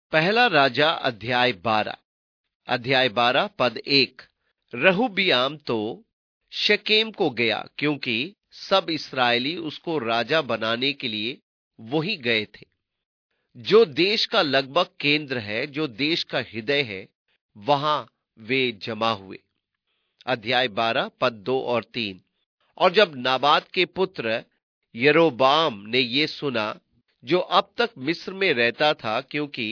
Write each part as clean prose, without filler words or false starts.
पहला राजा अध्याय 12 पद 1। रहूबियाम तो शकेम को गया, क्योंकि सब इस्राएली उसको राजा बनाने के लिए वही गए थे, जो देश का लगभग केंद्र है, जो देश का हृदय है, वहां वे जमा हुए। अध्याय 12 पद 2 और 3। और जब नाबात के पुत्र यरोबाम ने ये सुना, जो अब तक मिस्र में रहता था, क्योंकि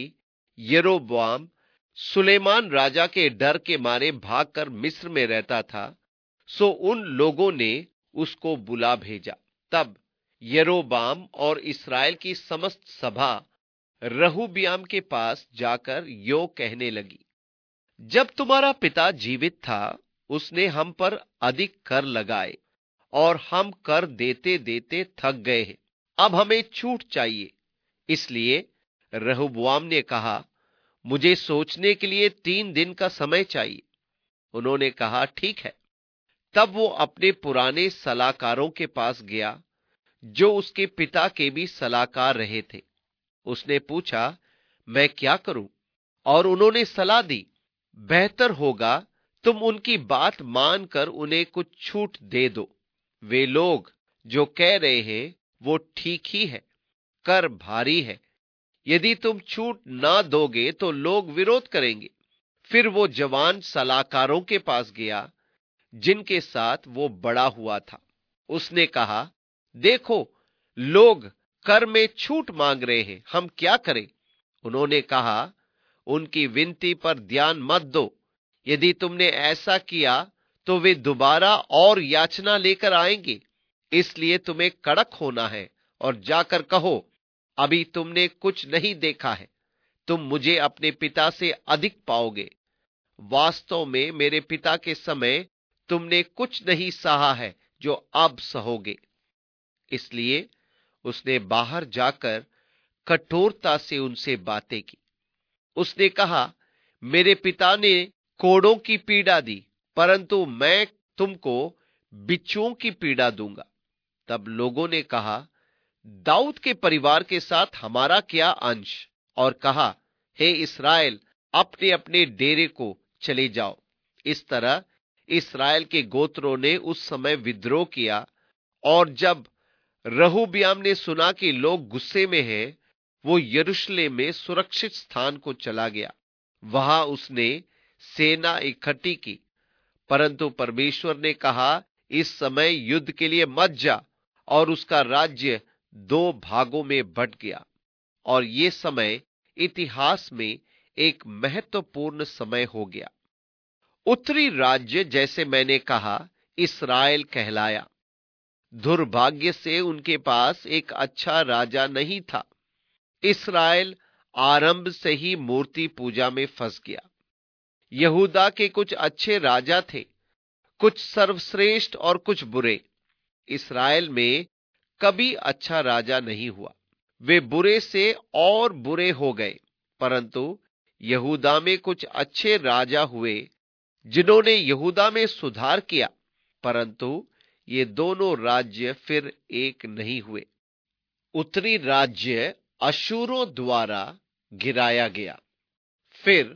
यरोबाम सुलेमान राजा के डर के मारे भागकर मिस्र में रहता था, सो उन लोगों ने उसको बुला भेजा। तब यरोबाम और इस्राएल की समस्त सभा रहूबियाम के पास जाकर यो कहने लगी, जब तुम्हारा पिता जीवित था, उसने हम पर अधिक कर लगाए और हम कर देते देते थक गए हैं। अब हमें छूट चाहिए। इसलिए रहूबोआम ने कहा, मुझे सोचने के लिए 3 दिन का समय चाहिए। उन्होंने कहा, ठीक है। तब वो अपने पुराने सलाहकारों के पास गया, जो उसके पिता के भी सलाहकार रहे थे। उसने पूछा, मैं क्या करूं? और उन्होंने सलाह दी, बेहतर होगा तुम उनकी बात मानकर उन्हें कुछ छूट दे दो। वे लोग जो कह रहे हैं वो ठीक ही है, कर भारी है। यदि तुम छूट ना दोगे तो लोग विरोध करेंगे। फिर वो जवान सलाहकारों के पास गया, जिनके साथ वो बड़ा हुआ था। उसने कहा, देखो, लोग कर में छूट मांग रहे हैं, हम क्या करें? उन्होंने कहा, उनकी विनती पर ध्यान मत दो। यदि तुमने ऐसा किया तो वे दोबारा और याचना लेकर आएंगे। इसलिए तुम्हें कड़क होना है और जाकर कहो, अभी तुमने कुछ नहीं देखा है, तुम मुझे अपने पिता से अधिक पाओगे। वास्तव में मेरे पिता के समय तुमने कुछ नहीं सहा है जो अब सहोगे। इसलिए उसने बाहर जाकर कठोरता से उनसे बातें की। उसने कहा, मेरे पिता ने कोड़ों की पीड़ा दी, परंतु मैं तुमको बिच्छुओं की पीड़ा दूंगा। तब लोगों ने कहा, दाऊद के परिवार के साथ हमारा क्या अंश? और कहा, हे इस्राएल, अपने अपने डेरे को चले जाओ। इस तरह इस्राएल के गोत्रों ने उस समय विद्रोह किया। और जब रहूबियाम ने सुना कि लोग गुस्से में हैं, वो यरूशलेम में सुरक्षित स्थान को चला गया। वहां उसने सेना इकट्ठी की, परंतु परमेश्वर ने कहा, इस समय युद्ध के लिए मत जा। और उसका राज्य 2 भागों में बंट गया। और ये समय इतिहास में एक महत्वपूर्ण समय हो गया। उत्तरी राज्य, जैसे मैंने कहा, इस्राएल कहलाया। दुर्भाग्य से उनके पास एक अच्छा राजा नहीं था। इस्राएल आरंभ से ही मूर्ति पूजा में फंस गया। यहूदा के कुछ अच्छे राजा थे, कुछ सर्वश्रेष्ठ और कुछ बुरे। इस्राएल में कभी अच्छा राजा नहीं हुआ। वे बुरे से और बुरे हो गए। परंतु यहूदा में कुछ अच्छे राजा हुए, जिन्होंने यहूदा में सुधार किया। परंतु ये दोनों राज्य फिर एक नहीं हुए। उत्तरी राज्य अशूरों द्वारा गिराया गया। फिर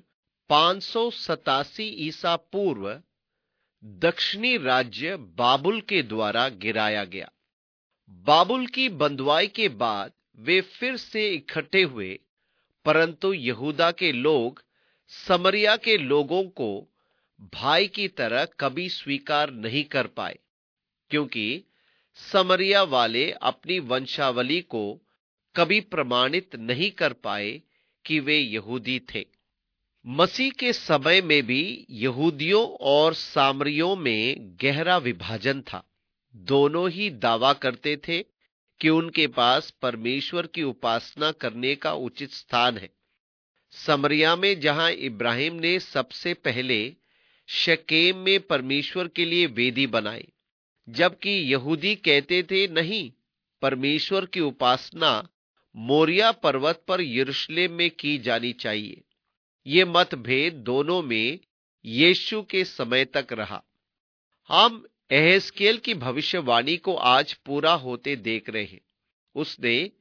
587 ईसा पूर्व दक्षिणी राज्य बाबुल के द्वारा गिराया गया। बाबुल की बंधुआई के बाद वे फिर से इकट्ठे हुए, परंतु यहूदा के लोग समरिया के लोगों को भाई की तरह कभी स्वीकार नहीं कर पाए, क्योंकि समरिया वाले अपनी वंशावली को कभी प्रमाणित नहीं कर पाए कि वे यहूदी थे। मसीह के समय में भी यहूदियों और सामरियों में गहरा विभाजन था। दोनों ही दावा करते थे कि उनके पास परमेश्वर की उपासना करने का उचित स्थान है। समरिया में, जहां इब्राहिम ने सबसे पहले शकेम में परमेश्वर के लिए वेदी बनाई, जबकि यहूदी कहते थे, नहीं, परमेश्वर की उपासना मोरिया पर्वत पर यरूशलेम में की जानी चाहिए। ये मतभेद दोनों में यीशु के समय तक रहा। हम एहेजकेल की भविष्यवाणी को आज पूरा होते देख रहे हैं। उसने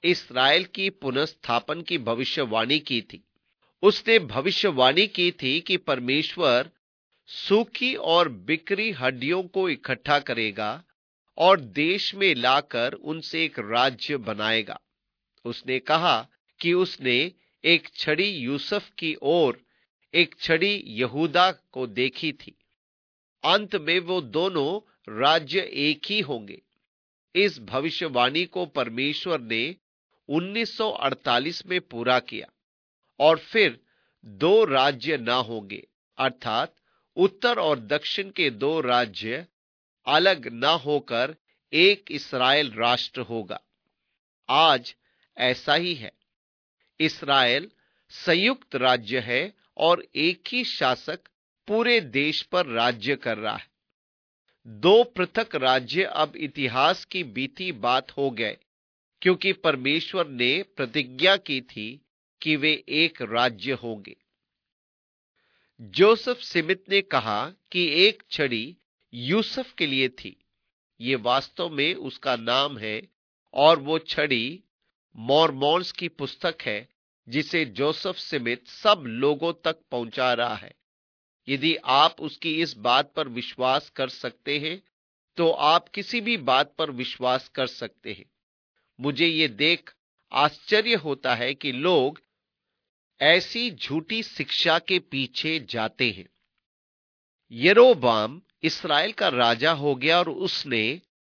इस्राएल की पुनर्स्थापन की भविष्यवाणी की थी। उसने भविष्यवाणी की थी कि परमेश्वर सूखी और बिखरी हड्डियों को इकट्ठा करेगा और देश में लाकर उनसे एक राज्य बनाएगा। उसने कहा कि उसने एक छड़ी यूसुफ की और एक छड़ी यहूदा को देखी थी। अंत में वो दोनों राज्य एक ही होंगे। इस भविष्यवाणी को परमेश्वर ने 1948 में पूरा किया और फिर दो राज्य ना होंगे, अर्थात उत्तर और दक्षिण के दो राज्य अलग ना होकर एक इस्राएल राष्ट्र होगा। आज ऐसा ही है। इस्राएल संयुक्त राज्य है और एक ही शासक पूरे देश पर राज्य कर रहा है। दो पृथक राज्य अब इतिहास की बीती बात हो गए, क्योंकि परमेश्वर ने प्रतिज्ञा की थी कि वे एक राज्य होंगे। जोसेफ स्मिथ ने कहा कि एक छड़ी यूसुफ के लिए थी। ये वास्तव में उसका नाम है और वो छड़ी मॉर्मॉन्स की पुस्तक है जिसे जोसेफ स्मिथ सब लोगों तक पहुंचा रहा है। यदि आप उसकी इस बात पर विश्वास कर सकते हैं तो आप किसी भी बात पर विश्वास कर सकते हैं। मुझे ये देख आश्चर्य होता है कि लोग ऐसी झूठी शिक्षा के पीछे जाते हैं। यरोबाम इस्राएल का राजा हो गया और उसने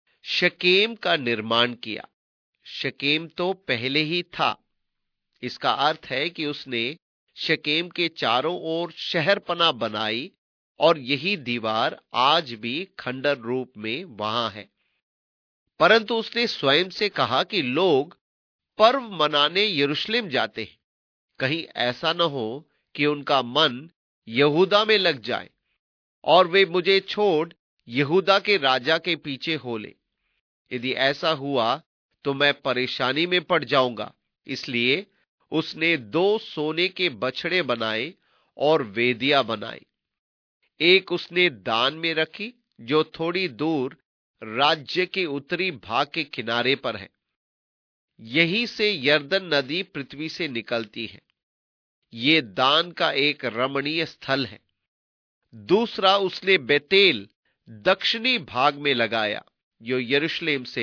शकेम का निर्माण किया। शकेम तो पहले ही था। इसका अर्थ है कि उसने शकेम के चारों ओर शहरपनाह बनाई और यही दीवार आज भी खंडर रूप में वहां है। परंतु उसने स्वयं से कहा कि लोग पर्व मनाने यरूशलेम जाते हैं, कहीं ऐसा न हो कि उनका मन यहूदा में लग जाए और वे मुझे छोड़ यहूदा के राजा के पीछे हो ले। यदि ऐसा हुआ तो मैं परेशानी में पड़ जाऊंगा। इसलिए उसने दो सोने के बछड़े बनाए और वेदियां बनाई। एक उसने दान में रखी जो थोड़ी दूर राज्य के उत्तरी भाग के किनारे पर है। यहीं से यरदन नदी पृथ्वी से निकलती है। ये दान का एक रमणीय स्थल है। दूसरा उसने बेतेल दक्षिणी भाग में लगाया जो यरूशलेम से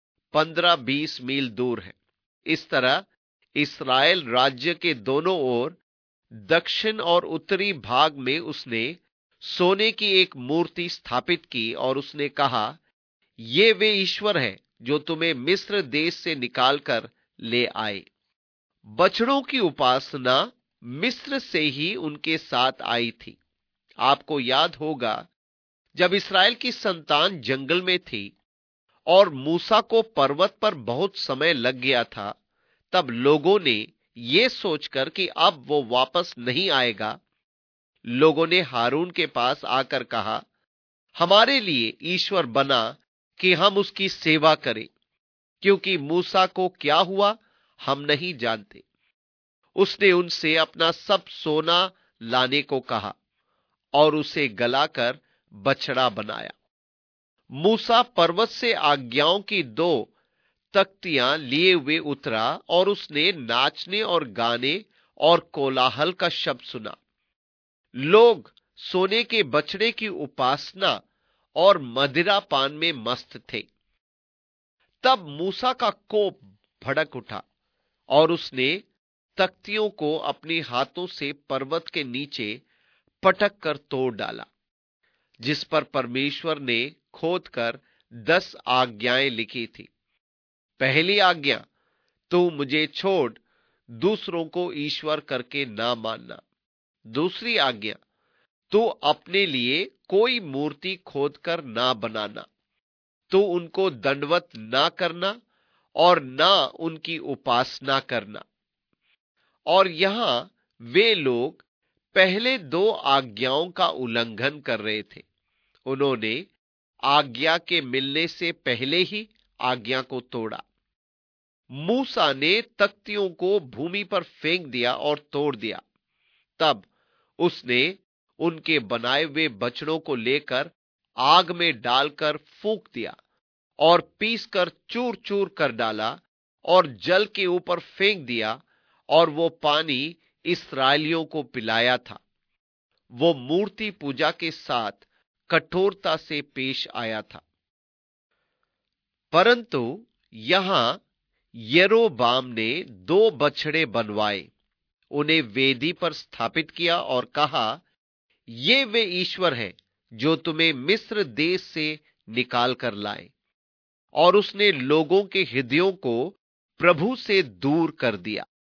15-20 मील दूर है। इस तरह इस्राएल राज्य के दोनों ओर दक्षिण और उत्तरी भाग में उसने सोने की एक मूर्ति स्थापित की और उसने कहा, ये वे ईश्वर हैं जो तुम्हें मिस्र देश से निकालकर ले आए। बछड़ों की उपासना मिस्र से ही उनके साथ आई थी। आपको याद होगा जब इस्राएल की संतान जंगल में थी और मूसा को पर्वत पर बहुत समय लग गया था, तब लोगों ने यह सोचकर कि अब वो वापस नहीं आएगा, लोगों ने हारून के पास आकर कहा, हमारे लिए ईश्वर बना कि हम उसकी सेवा करें, क्योंकि मूसा को क्या हुआ हम नहीं जानते। उसने उनसे अपना सब सोना लाने को कहा और उसे गलाकर बछड़ा बनाया। मूसा पर्वत से आज्ञाओं की 2 तख्तियां लिए हुए उतरा और उसने नाचने और गाने और कोलाहल का शब्द सुना। लोग सोने के बछड़े की उपासना और मदिरा पान में मस्त थे। तब मूसा का कोप भड़क उठा और उसने तख्तियों को अपने हाथों से पर्वत के नीचे पटक कर तोड़ डाला, जिस पर परमेश्वर ने खोदकर 10 आज्ञाएं लिखी थी। पहली आज्ञा, तू मुझे छोड़ दूसरों को ईश्वर करके ना मानना। दूसरी आज्ञा, तू अपने लिए कोई मूर्ति खोदकर ना बनाना। तू उनको दंडवत ना करना और ना उनकी उपासना करना। और यहां वे लोग पहले 2 आज्ञाओं का उल्लंघन कर रहे थे। उन्होंने आज्ञा के मिलने से पहले ही आज्ञा को तोड़ा। मूसा ने तख्तियों को भूमि पर फेंक दिया और तोड़ दिया। तब उसने उनके बनाए हुए बछड़ों को लेकर आग में डालकर फूंक दिया और पीसकर चूर चूर कर डाला और जल के ऊपर फेंक दिया और वो पानी इस्राएलियों को पिलाया था। वो मूर्ति पूजा के साथ कठोरता से पेश आया था। परंतु यहां यरोबाम ने 2 बछड़े बनवाए, उन्हें वेदी पर स्थापित किया और कहा, ये वे ईश्वर हैं जो तुम्हें मिस्र देश से निकाल कर लाए। और उसने लोगों के हृदयों को प्रभु से दूर कर दिया।